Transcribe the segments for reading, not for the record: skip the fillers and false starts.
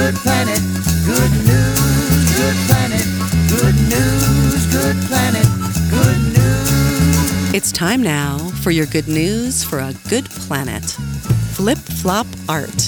good planet. Good news, good planet. Good news, good planet. Good news. It's time now for your good news for a good planet. Flip-flop art.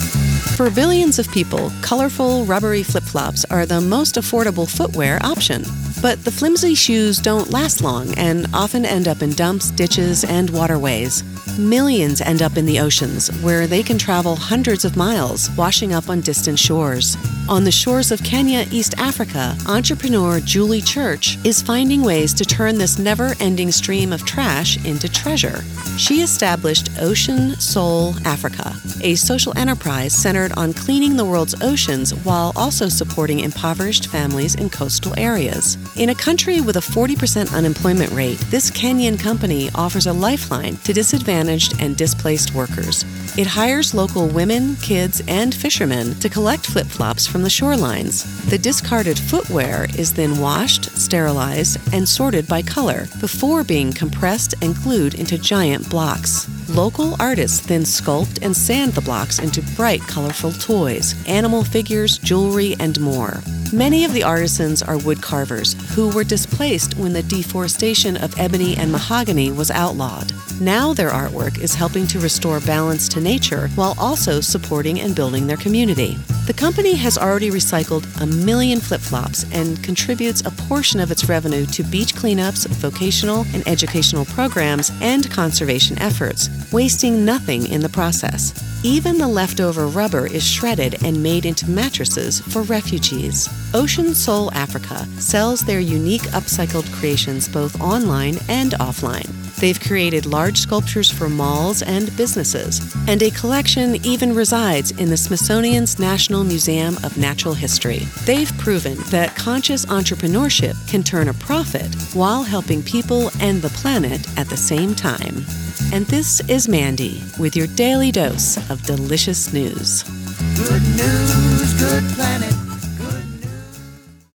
For billions of people, colorful, rubbery flip-flops are the most affordable footwear option. But the flimsy shoes don't last long and often end up in dumps, ditches, and waterways. Millions end up in the oceans, where they can travel hundreds of miles, washing up on distant shores. On the shores of Kenya, East Africa, entrepreneur Julie Church is finding ways to turn this never-ending stream of trash into treasure. She established Ocean Soul Africa, a social enterprise centered on cleaning the world's oceans while also supporting impoverished families in coastal areas. In a country with a 40% unemployment rate, this Kenyan company offers a lifeline to disadvantaged and displaced workers. It hires local women, kids, and fishermen to collect flip-flops from the shorelines. The discarded footwear is then washed, sterilized, and sorted by color before being compressed and glued into giant blocks. Local artists then sculpt and sand the blocks into bright, colorful toys, animal figures, jewelry, and more. Many of the artisans are wood carvers who were displaced when the deforestation of ebony and mahogany was outlawed. Now their artwork is helping to restore balance to nature while also supporting and building their community. The company has already recycled 1 million flip-flops and contributes a portion of its revenue to beach cleanups, vocational and educational programs, and conservation efforts, wasting nothing in the process. Even the leftover rubber is shredded and made into mattresses for refugees. Ocean Soul Africa sells their unique upcycled creations both online and offline. They've created large sculptures for malls and businesses, and a collection even resides in the Smithsonian's National Museum of Natural History. They've proven that conscious entrepreneurship can turn a profit while helping people and the planet at the same time. And this is Mandy with your daily dose of delicious news. Good news, good planet.